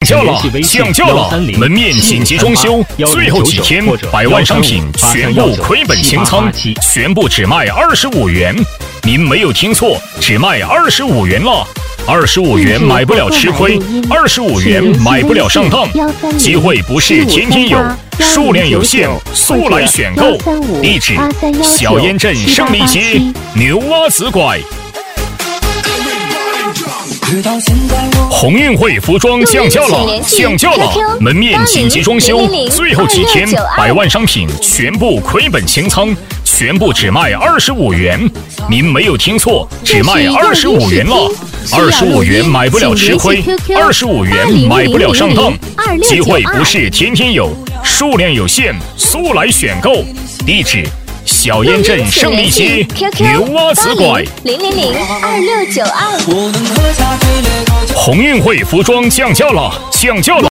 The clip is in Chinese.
价了，降价了！门面紧急装修，最后几天，100万商品全部亏本清仓，全部只卖25元。您没有听错，只卖25元了。25元买不了吃亏，25元买不了上当。机会不是天天有，数量有限，速来选购。地址：小烟镇胜利街牛蛙子拐。鸿运会服装降价了，降价了！门面紧急装修，最后几天，100万商品全部亏本清仓，全部只卖25元。您没有听错，只卖25元了。25元买不了吃亏，25元买不了上当。机会不是天天有，数量有限，速来选购。地址：小烟镇胜利街牛蛙子拐。 0002692。 鸿运会服装降价了，降价了！